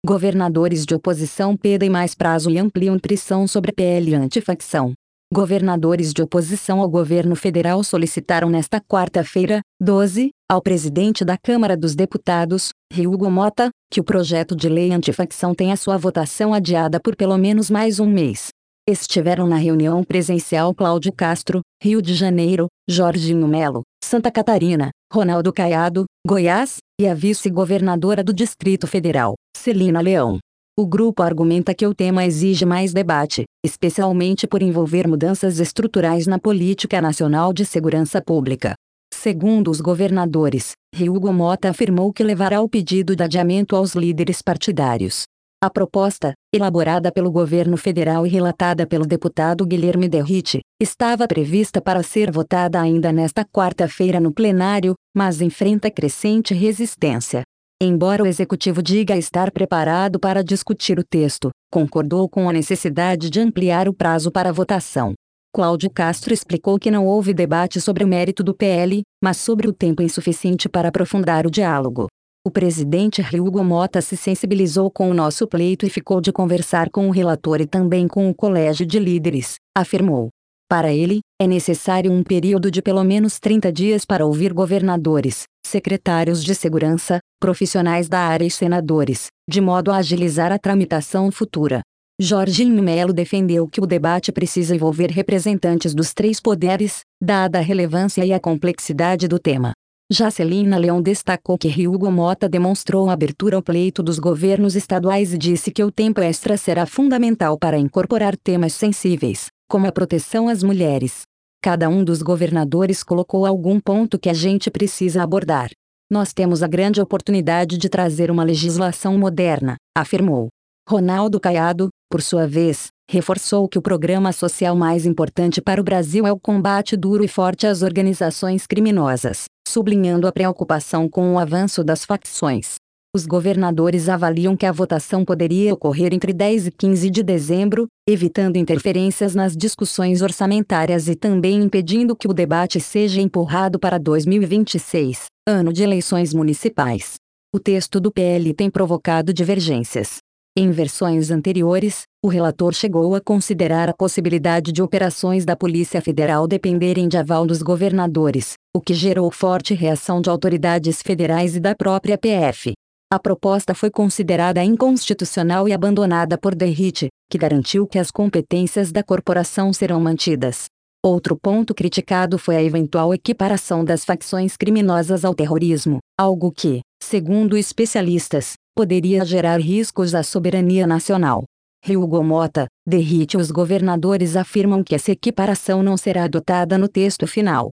Governadores de oposição pedem mais prazo e ampliam pressão sobre PL antifacção. Governadores de oposição ao governo federal solicitaram nesta quarta-feira, 12, ao presidente da Câmara dos Deputados, Hugo Mota, que o projeto de lei antifacção tenha sua votação adiada por pelo menos mais um mês. Estiveram na reunião presencial Cláudio Castro, Rio de Janeiro, Jorginho Melo, Santa Catarina, Ronaldo Caiado, Goiás, e a vice-governadora do Distrito Federal, Celina Leão. O grupo argumenta que o tema exige mais debate, especialmente por envolver mudanças estruturais na política nacional de segurança pública. Segundo os governadores, Hugo Mota afirmou que levará o pedido de adiamento aos líderes partidários. A proposta, elaborada pelo governo federal e relatada pelo deputado Guilherme Derrite, estava prevista para ser votada ainda nesta quarta-feira no plenário, mas enfrenta crescente resistência. Embora o executivo diga estar preparado para discutir o texto, concordou com a necessidade de ampliar o prazo para votação. Cláudio Castro explicou que não houve debate sobre o mérito do PL, mas sobre o tempo insuficiente para aprofundar o diálogo. O presidente Hugo Mota se sensibilizou com o nosso pleito e ficou de conversar com o relator e também com o colégio de líderes, afirmou. Para ele, é necessário um período de pelo menos 30 dias para ouvir governadores, secretários de segurança, profissionais da área e senadores, de modo a agilizar a tramitação futura. Jorginho Melo defendeu que o debate precisa envolver representantes dos três poderes, dada a relevância e a complexidade do tema. Já Celina Leão destacou que Hugo Mota demonstrou abertura ao pleito dos governos estaduais e disse que o tempo extra será fundamental para incorporar temas sensíveis, como a proteção às mulheres. Cada um dos governadores colocou algum ponto que a gente precisa abordar. Nós temos a grande oportunidade de trazer uma legislação moderna, afirmou. Ronaldo Caiado, por sua vez, reforçou que o programa social mais importante para o Brasil é o combate duro e forte às organizações criminosas, sublinhando a preocupação com o avanço das facções. Os governadores avaliam que a votação poderia ocorrer entre 10 e 15 de dezembro, evitando interferências nas discussões orçamentárias e também impedindo que o debate seja empurrado para 2026, ano de eleições municipais. O texto do PL tem provocado divergências. Em versões anteriores, o relator chegou a considerar a possibilidade de operações da Polícia Federal dependerem de aval dos governadores, o que gerou forte reação de autoridades federais e da própria PF. A proposta foi considerada inconstitucional e abandonada por Derrite, que garantiu que as competências da corporação serão mantidas. Outro ponto criticado foi a eventual equiparação das facções criminosas ao terrorismo, algo que, segundo especialistas, poderia gerar riscos à soberania nacional. Hugo Mota, Derrite e os governadores afirmam que essa equiparação não será adotada no texto final.